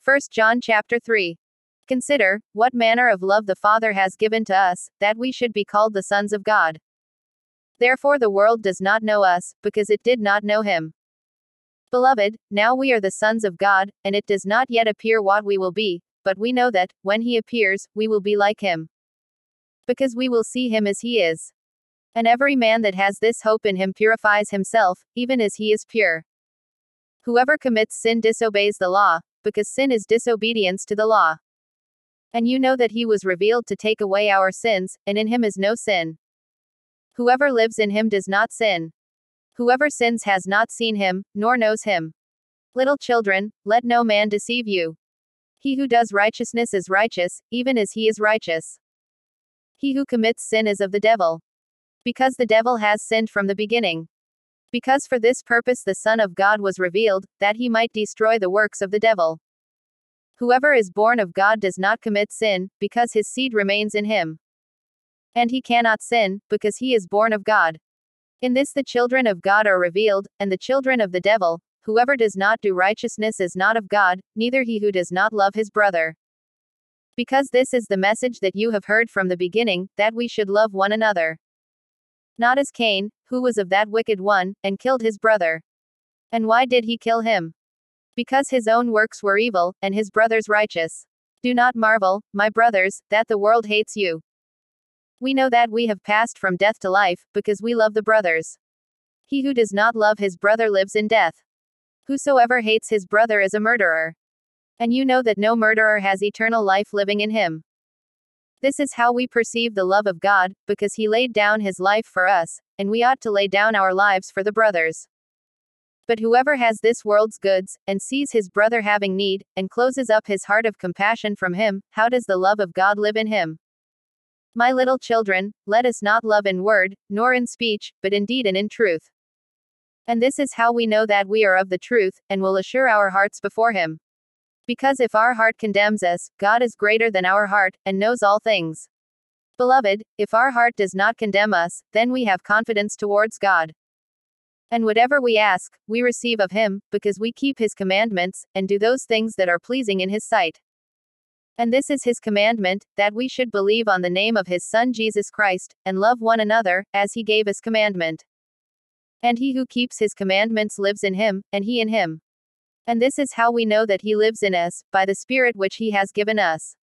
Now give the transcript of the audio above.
1 John chapter 3. Consider what manner of love the Father has given to us, that we should be called the sons of God. Therefore the world does not know us, because it did not know him. Beloved, now we are the sons of God, and it does not yet appear what we will be, but we know that, when he appears, we will be like him. Because we will see him as he is. And every man that has this hope in him purifies himself, even as he is pure. Whoever commits sin disobeys the law, because sin is disobedience to the law. And you know that he was revealed to take away our sins, and in him is no sin. Whoever lives in him does not sin. Whoever sins has not seen him, nor knows him. Little children, let no man deceive you. He who does righteousness is righteous, even as he is righteous. He who commits sin is of the devil. Because the devil has sinned from the beginning. Because for this purpose the Son of God was revealed, that he might destroy the works of the devil. Whoever is born of God does not commit sin, because his seed remains in him. And he cannot sin, because he is born of God. In this the children of God are revealed, and the children of the devil. Whoever does not do righteousness is not of God, neither he who does not love his brother. Because this is the message that you have heard from the beginning, that we should love one another. Not as Cain, who was of that wicked one, and killed his brother. And why did he kill him? Because his own works were evil, and his brother's righteous. Do not marvel, my brothers, that the world hates you. We know that we have passed from death to life, because we love the brothers. He who does not love his brother lives in death. Whosoever hates his brother is a murderer. And you know that no murderer has eternal life living in him. This is how we perceive the love of God, because he laid down his life for us, and we ought to lay down our lives for the brothers. But whoever has this world's goods, and sees his brother having need, and closes up his heart of compassion from him, how does the love of God live in him? My little children, let us not love in word, nor in speech, but in deed and in truth. And this is how we know that we are of the truth, and will assure our hearts before him. Because if our heart condemns us, God is greater than our heart, and knows all things. Beloved, if our heart does not condemn us, then we have confidence towards God. And whatever we ask, we receive of him, because we keep his commandments, and do those things that are pleasing in his sight. And this is his commandment, that we should believe on the name of his Son Jesus Christ, and love one another, as he gave us commandment. And he who keeps his commandments lives in him, and he in him. And this is how we know that he lives in us, by the Spirit which he has given us.